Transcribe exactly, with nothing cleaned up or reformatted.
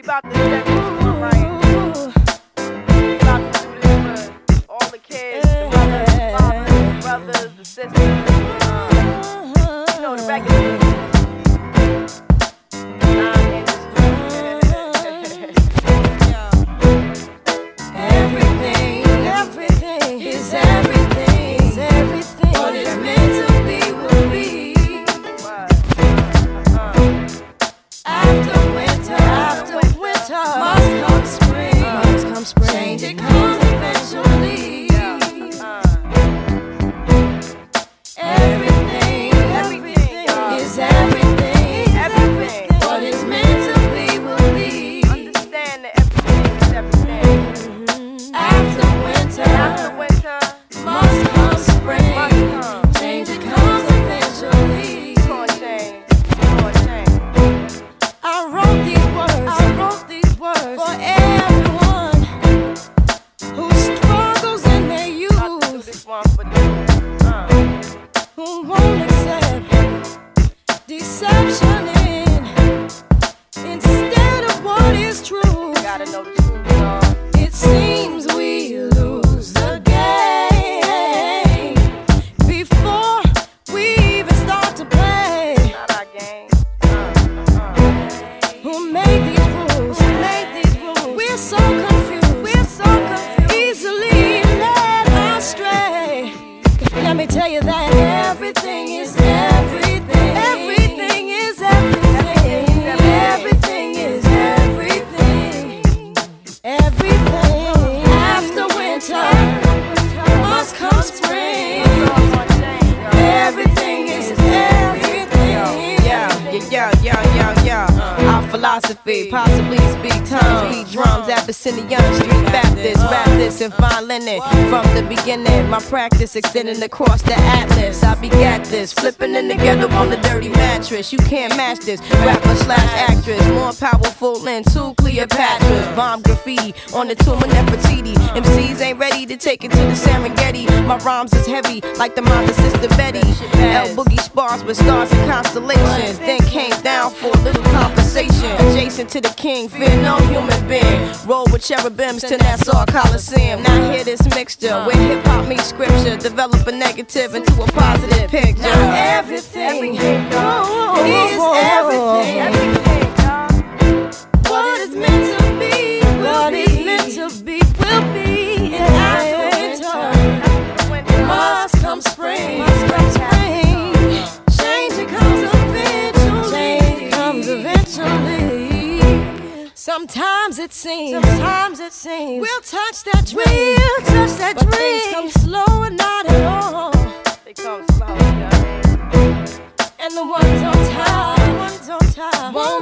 about to set this one right. We about to do this for all the kids, the mothers, the fathers, the brothers, the sisters. Uh, you know, the regular possibly speak tongues, beat drums, Abyssinian Street Baptist, rap this and fine linen. From the beginning, my practice extending across the atlas. I begat this, flipping in together on the dirty mattress. You can't match this, rapper slash actress, more powerful than two Cleopatras. Bomb graffiti on the tomb of Nefertiti. M Cs ain't ready to take it to the Serengeti. My rhymes is heavy like the mother sister Betty. L Boogie spars with stars and constellations. Then came down for a little conversation. Adjacent to the king, fear no human being. Roll with cherubims to Nassau Coliseum. Now hear this mixture where hip hop meets scripture. Develop a negative into a positive picture. Now everything, everything oh, is everything. everything what is meant to be, what is meant to be, will be. And after winter, must come spring. Must come spring. Change comes eventually. Change comes eventually. Sometimes it seems, sometimes it seems we'll touch that dream, we'll touch that but dream. Things come slow and not at all. They come slow, you know what I mean? And the ones on top, the ones on top won't